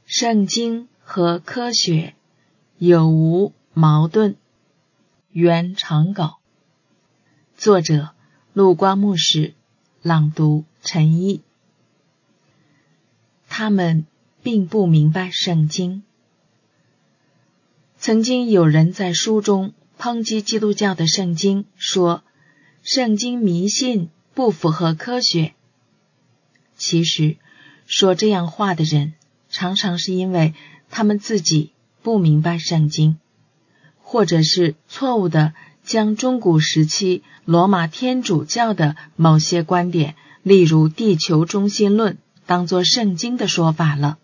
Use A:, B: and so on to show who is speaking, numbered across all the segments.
A: 圣经和科学有无矛盾？原长稿。作者陆光牧师，朗读陈毅。他们并不明白圣经。曾经有人在书中抨击基督教的圣经，说圣经迷信，不符合科学。其实说这样话的人常常是因为他们自己不明白圣经，或者是错误地将中古时期罗马天主教的某些观点，例如地球中心论，当作圣经的说法了。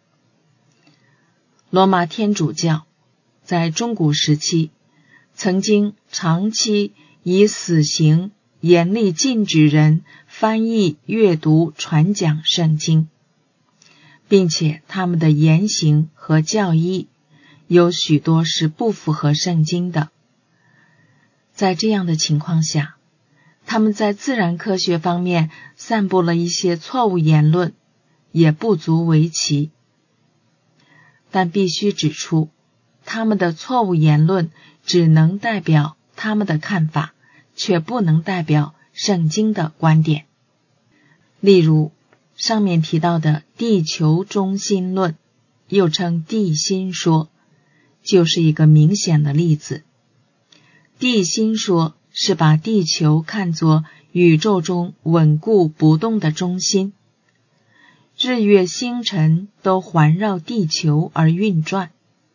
A: 罗马天主教在中古时期曾经长期以死刑严厉禁止人翻译、阅读、传讲圣经，并且他们的言行和教义有许多是不符合圣经的。在这样的情况下，他们在自然科学方面散布了一些错误言论，也不足为奇。但必须指出，他们的错误言论只能代表他们的看法，却不能代表圣经的观点。例如上面提到的地球中心论，又称地心说，就是一个明显的例子。地心说是把地球看作宇宙中稳固不动的中心，日月星辰都环绕地球而运转。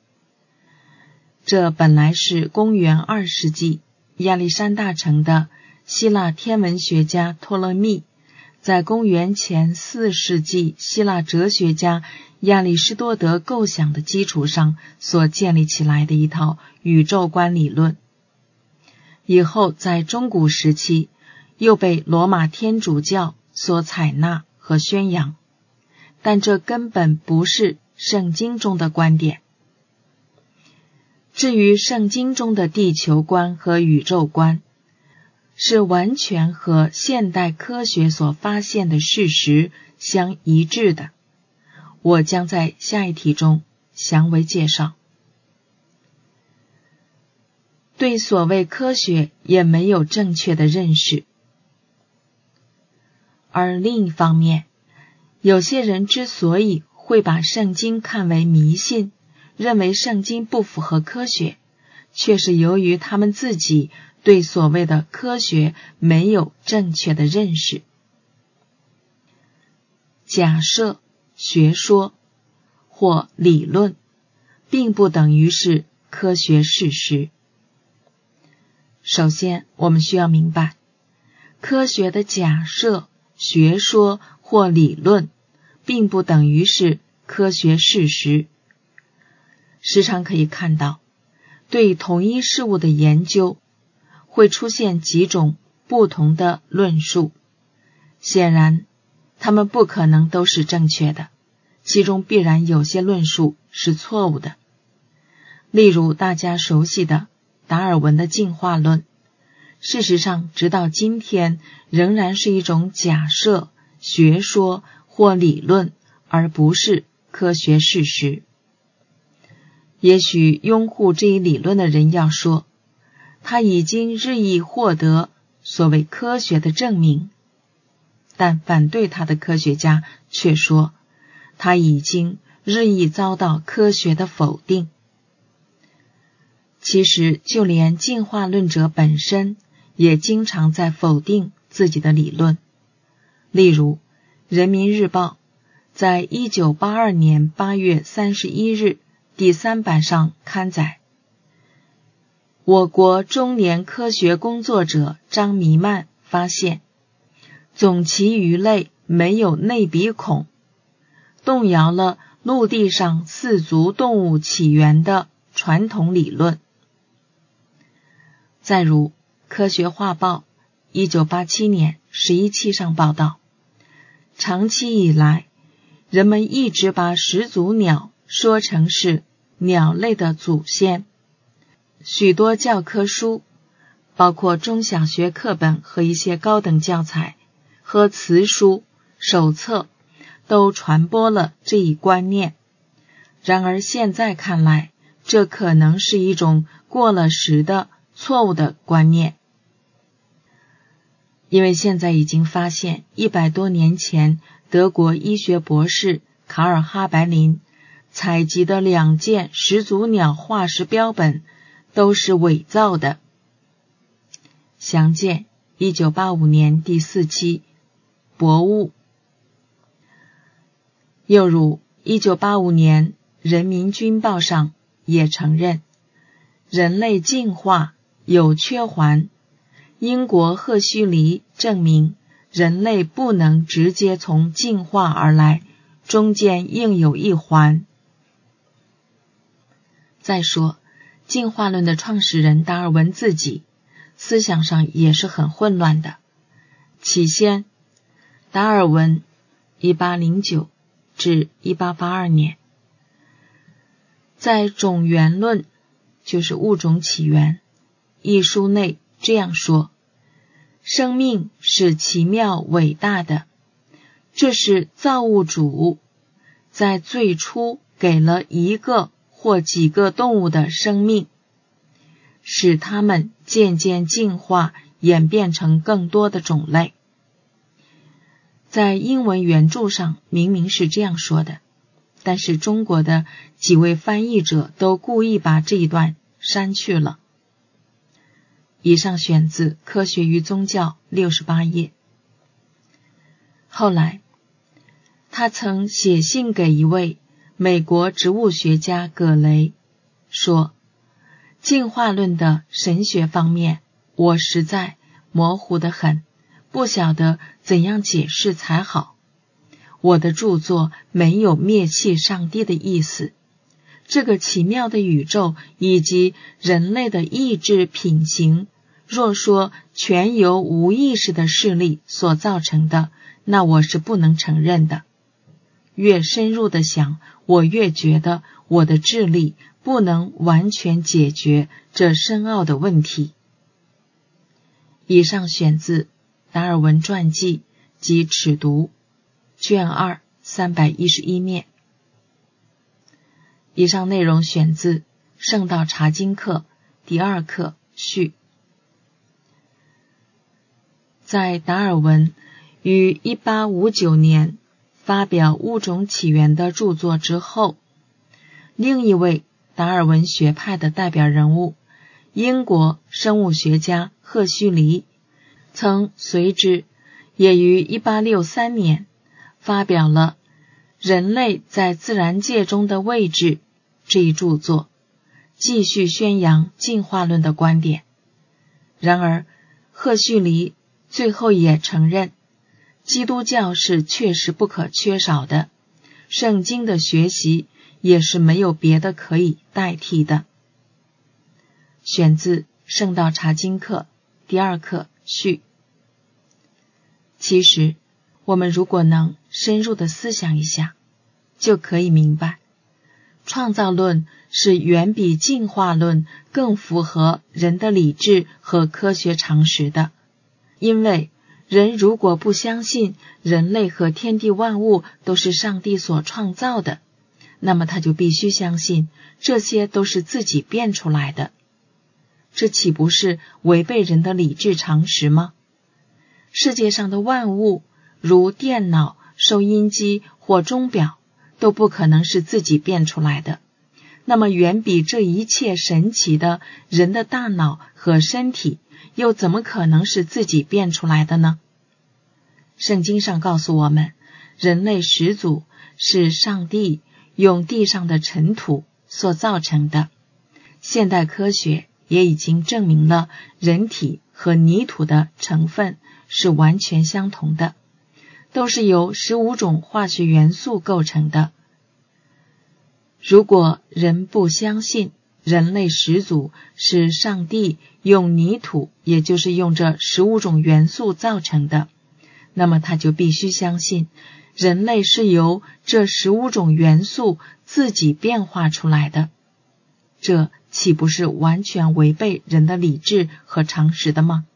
A: 这本来是公元2世纪亚历山大城的希腊天文学家托勒密，在公元前4世纪希腊哲学家亚里士多德构想的基础上所建立起来的一套宇宙观理论。以后在中古时期又被罗马天主教所采纳和宣扬，但这根本不是圣经中的观点。至于圣经中的地球观和宇宙观，是完全和现代科学所发现的事实相一致的。我将在下一题中详为介绍。对所谓科学也没有正确的认识。而另一方面，有些人之所以会把圣经看为迷信，认为圣经不符合科学，却是由于他们自己对所谓的科学没有正确的认识。假设、学说或理论并不等于是科学事实。首先，我们需要明白，科学的假设、学说或理论并不等于是科学事实。时常可以看到，对同一事物的研究会出现几种不同的论述，显然它们不可能都是正确的，其中必然有些论述是错误的。例如大家熟悉的达尔文的进化论，事实上直到今天仍然是一种假设、学说或理论，而不是科学事实。也许拥护这一理论的人要说，他已经日益获得所谓科学的证明，但反对他的科学家却说，他已经日益遭到科学的否定。其实就连进化论者本身也经常在否定自己的理论。例如人民日报在1982年8月31日第3版上刊载，我国中年科学工作者张弥曼发现，总鳍鱼类没有内鼻孔，动摇了陆地上4足动物起源的传统理论。再如科学画报1987年11期上报道，长期以来人们一直把始祖鸟说成是鸟类的祖先。许多教科书，包括中小学课本和一些高等教材和词书、手册，都传播了这一观念， 然而现在看来，这可能是一种过了时的错误的观念。因为现在已经发现100多年前德国医学博士卡尔哈白林采集的2件始祖鸟化石标本都是伪造的。详见1985年第4期博物。又如1985年人民军报上也承认，人类进化有缺环，英国赫胥黎证明人类不能直接从进化而来，中间应有一环。再说，进化论的创始人达尔文自己思想上也是很混乱的。起先，达尔文1809至1882年在《种源论》就是物种起源一书内这样说，生命是奇妙伟大的，这是造物主在最初给了一个或几个动物的生命，使它们渐渐进化演变成更多的种类。在英文原著上明明是这样说的，但是中国的几位翻译者都故意把这一段删去了。以上选自《科学与宗教》68页。后来，他曾写信给一位美国植物学家葛雷，说，进化论的神学方面，我实在模糊得很，不晓得怎样解释才好。我的著作没有灭弃上帝的意思。这个奇妙的宇宙以及人类的意志品行，若说全由无意识的势力所造成的，那我是不能承认的。越深入地想，我越觉得我的智力不能完全解决这深奥的问题。以上选自达尔文传记及尺读卷2 311面。以上内容选自《圣道查经课》第2课序。在达尔文于1859年发表《物种起源》的著作之后，另一位达尔文学派的代表人物，英国生物学家赫胥黎，曾随之也于1863年发表了《人类在自然界中的位置》这一著作，继续宣扬进化论的观点。然而，赫胥黎最后也承认，基督教是确实不可缺少的，圣经的学习也是没有别的可以代替的。选自《圣道查经课》第2课序。其实，我们如果能深入的思想一下，就可以明白，创造论是远比进化论更符合人的理智和科学常识的。因为人如果不相信人类和天地万物都是上帝所创造的，那么他就必须相信这些都是自己变出来的。这岂不是违背人的理智常识吗？世界上的万物，如电脑、收音机或钟表，都不可能是自己变出来的。那么远比这一切神奇的人的大脑和身体，又怎么可能是自己变出来的呢？圣经上告诉我们，人类始祖是上帝用地上的尘土所造成的。现代科学也已经证明了人体和泥土的成分是完全相同的，都是由15种化学元素构成的。如果人不相信人类始祖是上帝用泥土，也就是用这15种元素造成的，那么他就必须相信人类是由这15种元素自己变化出来的。这岂不是完全违背人的理智和常识的吗？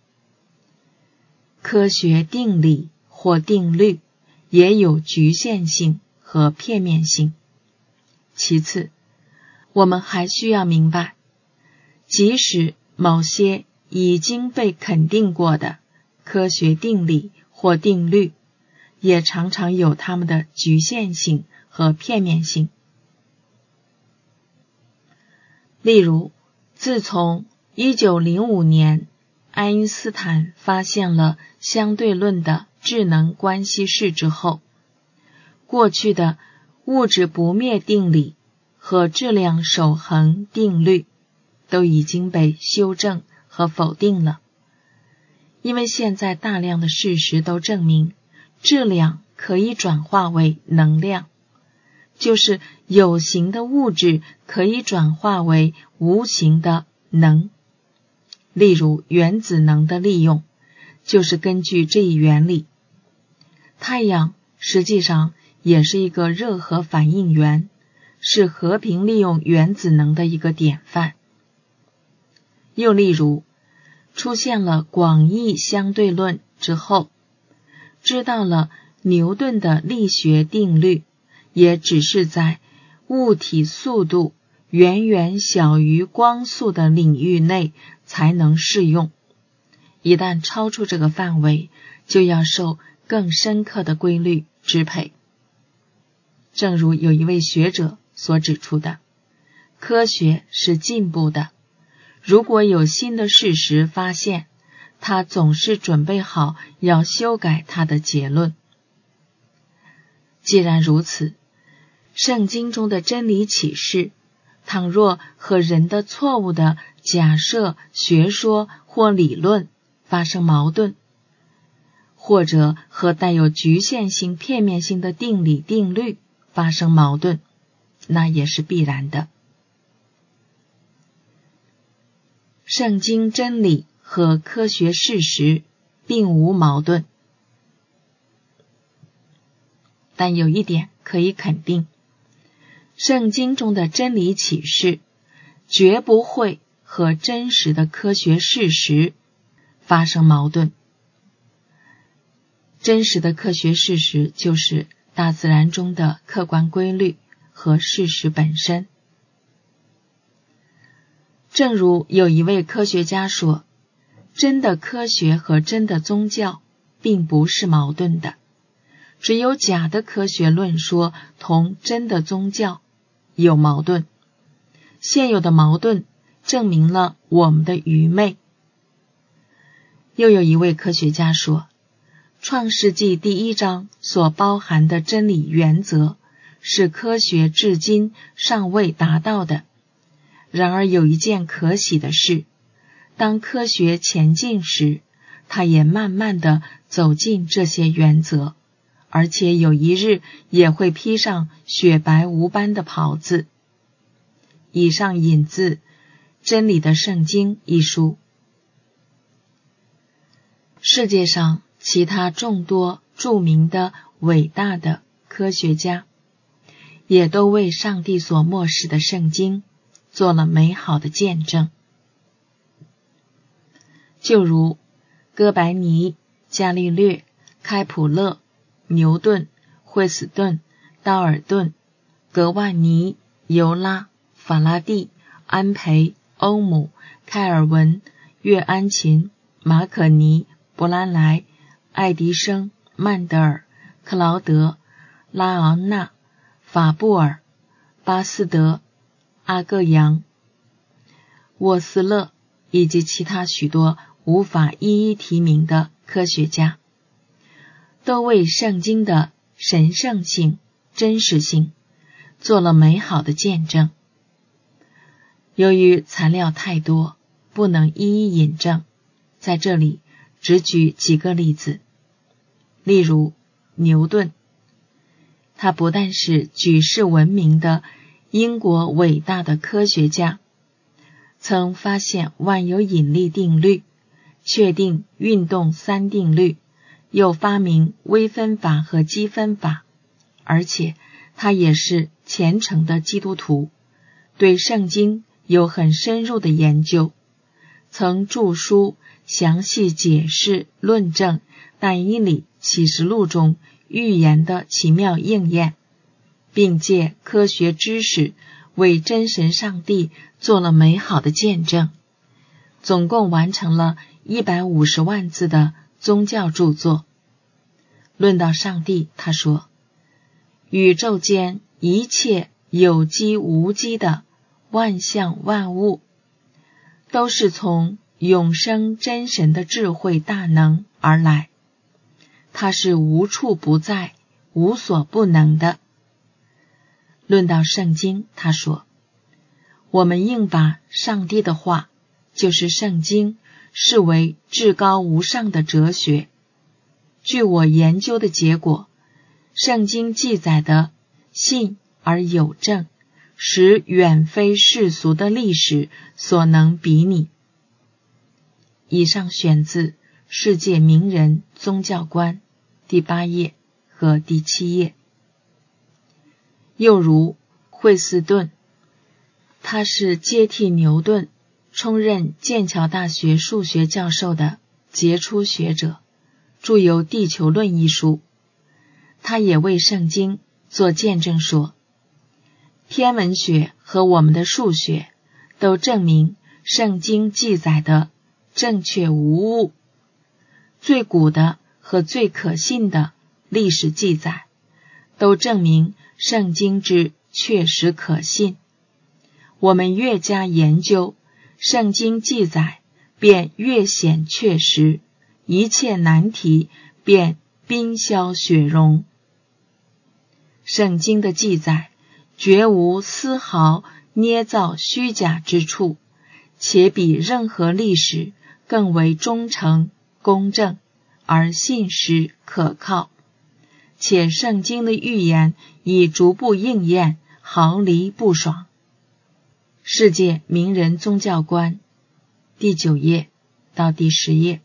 A: 科学定理或定律也有局限性和片面性。 其次，我们还需要明白，即使某些已经被肯定过的科学定理或定律，也常常有它们的局限性和片面性。例如，自从1905年爱因斯坦发现了相对论的质能关系式之后，过去的物质不灭定理和质量守恒定律都已经被修正和否定了。因为现在大量的事实都证明，质量可以转化为能量，就是有形的物质可以转化为无形的能。例如原子能的利用就是根据这一原理。太阳实际上也是一个热核反应源，是和平利用原子能的一个典范。又例如，出现了广义相对论之后，知道了牛顿的力学定律也只是在物体速度远远小于光速的领域内才能适用，一旦超出这个范围，就要受更深刻的规律支配。正如有一位学者所指出的，科学是进步的，如果有新的事实发现，他总是准备好要修改他的结论。既然如此，圣经中的真理启示，倘若和人的错误的假设、学说或理论发生矛盾，或者和带有局限性、片面性的定理、定律发生矛盾，那也是必然的。圣经真理和科学事实并无矛盾，但有一点可以肯定，圣经中的真理启示绝不会和真实的科学事实发生矛盾。真实的科学事实就是大自然中的客观规律和事实本身。正如有一位科学家说，真的科学和真的宗教并不是矛盾的，只有假的科学论说同真的宗教有矛盾。现有的矛盾证明了我们的愚昧。又有一位科学家说，创世纪第1章所包含的真理原则是科学至今尚未达到的。然而有一件可喜的事，当科学前进时，它也慢慢地走进这些原则，而且有一日也会披上雪白无斑的袍子。以上引自《真理的圣经》一书。世界上其他众多著名的伟大的科学家，也都为上帝所默示的圣经做了美好的见证。就如哥白尼、伽利略、开普勒、牛顿、惠斯顿、道尔顿、格万尼、尤拉、法拉第、安培、欧姆、开尔文、约安琴、马可尼、伯兰莱、爱迪生、曼德尔、克劳德、拉昂纳、法布尔、巴斯德、阿各扬、沃斯勒以及其他许多无法一一提名的科学家，都为圣经的神圣性、真实性做了美好的见证。由于材料太多，不能一一引证，在这里只举几个例子。例如牛顿，他不但是举世闻名的英国伟大的科学家，曾发现万有引力定律，确定运动三定律，又发明微分法和积分法，而且他也是虔诚的基督徒，对圣经有很深入的研究，曾著书详细解释论证但以理启示录中预言的奇妙应验， 并借科学知识为真神上帝做了美好的见证，总共完成了150万字的宗教著作。论到上帝，他说，宇宙间一切有机无机的万象万物，都是从永生真神的智慧大能而来，他是无处不在，无所不能的。论到圣经，他说，我们应把上帝的话，就是圣经，视为至高无上的哲学。据我研究的结果，圣经记载的信而有证，实远非世俗的历史所能比拟。以上选自《世界名人宗教观》第8页和第7页。又如惠斯顿，他是接替牛顿充任剑桥大学数学教授的杰出学者，著有《地球论》一书。他也为圣经做见证说，天文学和我们的数学都证明圣经记载的正确无误。最古的和最可信的历史记载都证明圣经之确实可信。我们越加研究，圣经记载便越显确实，一切难题便冰消雪融。圣经的记载绝无丝毫捏造虚假之处，且比任何历史更为忠诚、公正而信实可靠，且圣经的预言已逐步应验，毫厘不爽。世界名人宗教观第9页到第10页。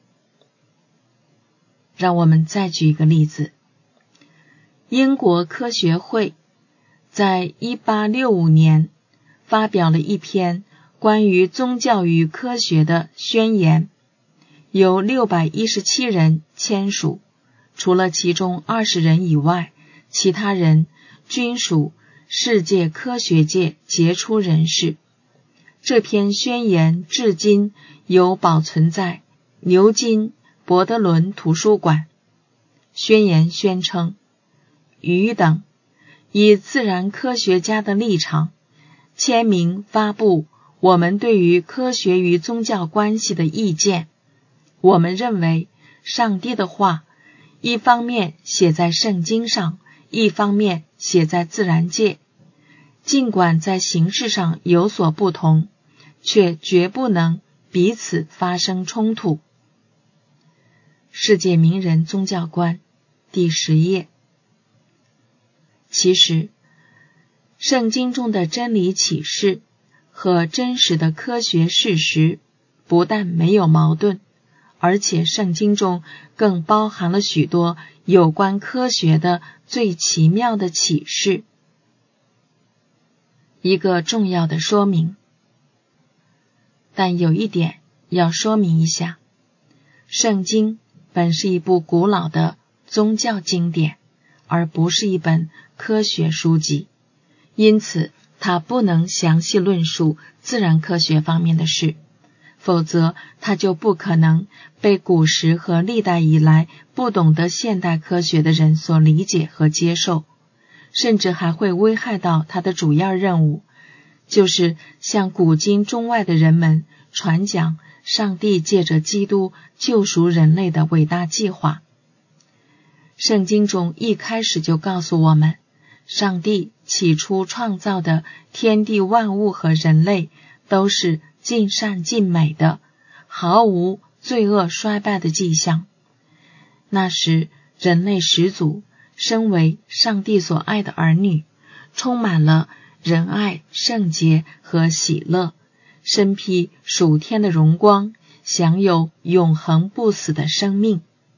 A: 让我们再举一个例子，英国科学会在1865年发表了一篇关于宗教与科学的宣言，由617人签署，除了其中20人以外，其他人均属世界科学界杰出人士。这篇宣言至今有保存在牛津伯德伦图书馆。宣言宣称，予等以自然科学家的立场签名发布我们对于科学与宗教关系的意见。我们认为上帝的话一方面写在圣经上，一方面写在自然界，尽管在形式上有所不同，却绝不能彼此发生冲突。世界名人宗教观第10页。其实，圣经中的真理启示和真实的科学事实不但没有矛盾，而且圣经中更包含了许多有关科学的最奇妙的启示。一个重要的说明，但有一点要说明一下，圣经本是一部古老的宗教经典，而不是一本科学书籍，因此它不能详细论述自然科学方面的事，否则它就不可能被古时和历代以来不懂得现代科学的人所理解和接受，甚至还会危害到它的主要任务，就是向古今中外的人们传讲上帝借着基督救赎人类的伟大计划。圣经中一开始就告诉我们，上帝起初创造的天地万物和人类都是尽善尽美的，毫无罪恶衰败的迹象。那时人类始祖身为上帝所爱的儿女，充满了仁爱、圣洁和喜乐，身披属天的荣光，享有永恒不死的生命。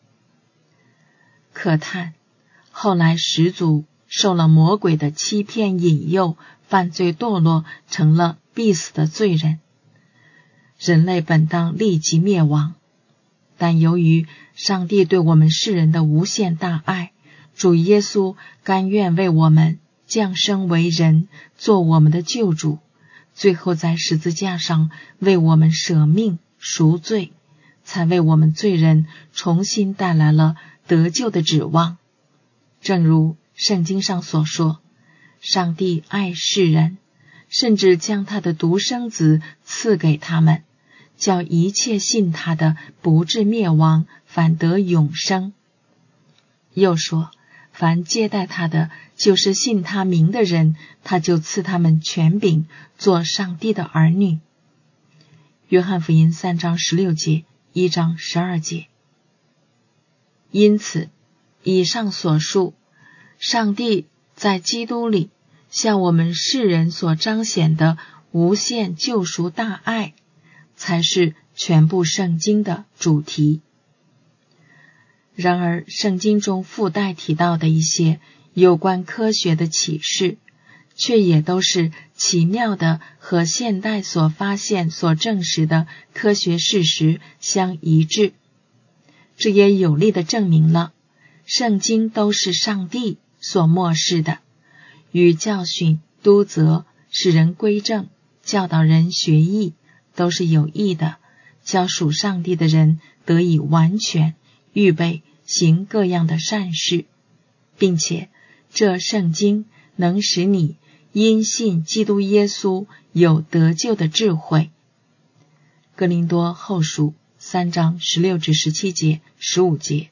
A: 可叹后来始祖受了魔鬼的欺骗引诱，犯罪堕落，成了必死的罪人。人类本当立即灭亡，但由于上帝对我们世人的无限大爱，主耶稣甘愿为我们降生为人，做我们的救主，最后在十字架上为我们舍命赎罪，才为我们罪人重新带来了得救的指望。正如圣经上所说，上帝爱世人，甚至将他的独生子赐给他们，叫一切信他的不至灭亡，反得永生。又说，凡接待他的，就是信他名的人，他就赐他们权柄，做上帝的儿女。约翰福音3章16节，1章12节。因此，以上所述，上帝在基督里向我们世人所彰显的无限救赎大爱，才是全部圣经的主题。然而，圣经中附带提到的一些有关科学的启示，却也都是奇妙的和现代所发现、所证实的科学事实相一致。这也有力地证明了，圣经都是上帝所默示的，与教训、督责、使人归正、教导人学艺，都是有益的，叫属上帝的人得以完全预备行各样的善事，并且这圣经能使你因信基督耶稣有得救的智慧。哥林多后书3章16至17节、15节。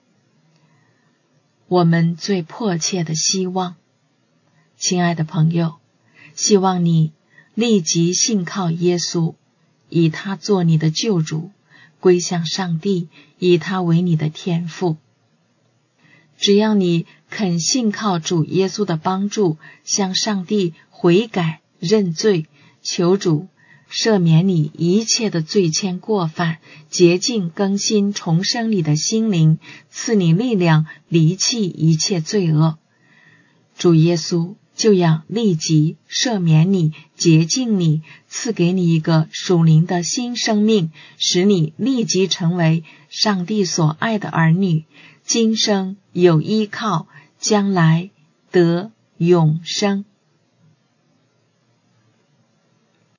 A: 我们最迫切的希望，亲爱的朋友，希望你立即信靠耶稣，以他做你的救主，归向上帝，以他为你的天父。只要你肯信靠主耶稣的帮助，向上帝悔改认罪，求主赦免你一切的罪愆过犯，洁净更新重生你的心灵，赐你力量离弃一切罪恶，主耶稣就要立即赦免你，洁净你，赐给你一个属灵的新生命，使你立即成为上帝所爱的儿女，今生有依靠，将来得永生。